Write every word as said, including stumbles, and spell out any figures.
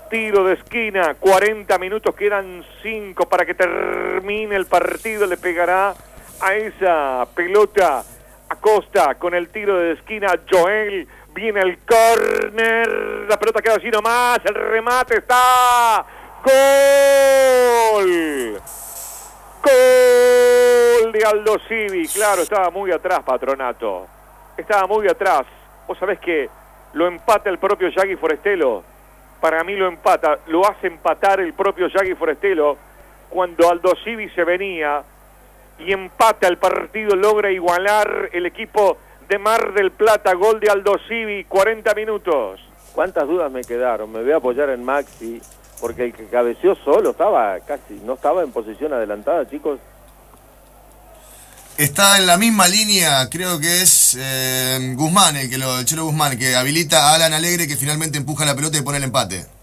tiro de esquina, cuarenta minutos, quedan cinco para que termine el partido, le pegará a esa pelota Acosta con el tiro de esquina, Joel, viene el córner, la pelota queda así nomás, el remate está, ¡gol! ¡Gol de Aldo Civi! Claro, estaba muy atrás Patronato, estaba muy atrás, vos sabés que lo empata el propio Yagui Forestelo, para mí lo empata, lo hace empatar el propio Yagui Forestelo, cuando Aldo Civi se venía, y empata el partido, logra igualar el equipo de Mar del Plata, gol de Aldo Civi, cuarenta minutos. ¿Cuántas dudas me quedaron? Me voy a apoyar en Maxi, porque el que cabeceó solo estaba casi, no estaba en posición adelantada, chicos. Está en la misma línea, creo que es eh, Guzmán, el que lo, el Chelo Guzmán, que habilita a Alan Alegre, que finalmente empuja la pelota y pone el empate.